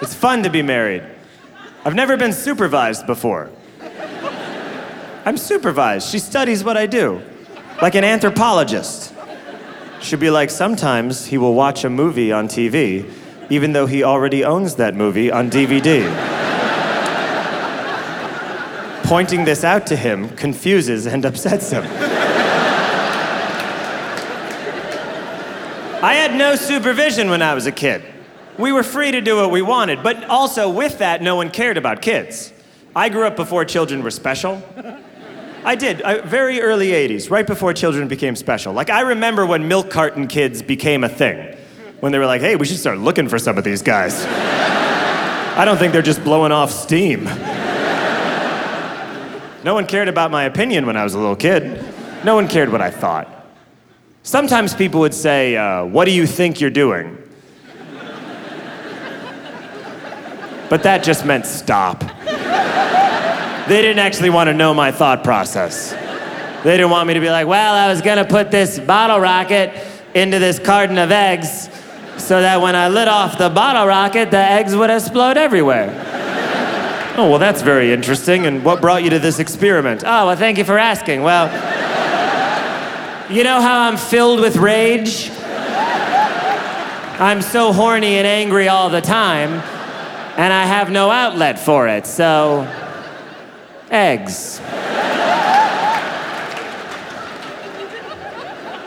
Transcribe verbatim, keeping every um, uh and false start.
It's fun to be married. I've never been supervised before. I'm supervised. She studies what I do, like an anthropologist. She'll be like, sometimes he will watch a movie on T V, even though he already owns that movie on D V D. Pointing this out to him confuses and upsets him. I had no supervision when I was a kid. We were free to do what we wanted, but also with that, no one cared about kids. I grew up before children were special. I did, I, very early eighties, right before children became special. Like, I remember when milk carton kids became a thing. When they were like, hey, we should start looking for some of these guys. I don't think they're just blowing off steam. No one cared about my opinion when I was a little kid. No one cared what I thought. Sometimes people would say, uh, what do you think you're doing? But that just meant stop. They didn't actually want to know my thought process. They didn't want me to be like, well, I was gonna put this bottle rocket into this carton of eggs so that when I lit off the bottle rocket, the eggs would explode everywhere. Oh, well, that's very interesting. And what brought you to this experiment? Oh, well, thank you for asking. Well, you know how I'm filled with rage? I'm so horny and angry all the time, and I have no outlet for it, so... eggs.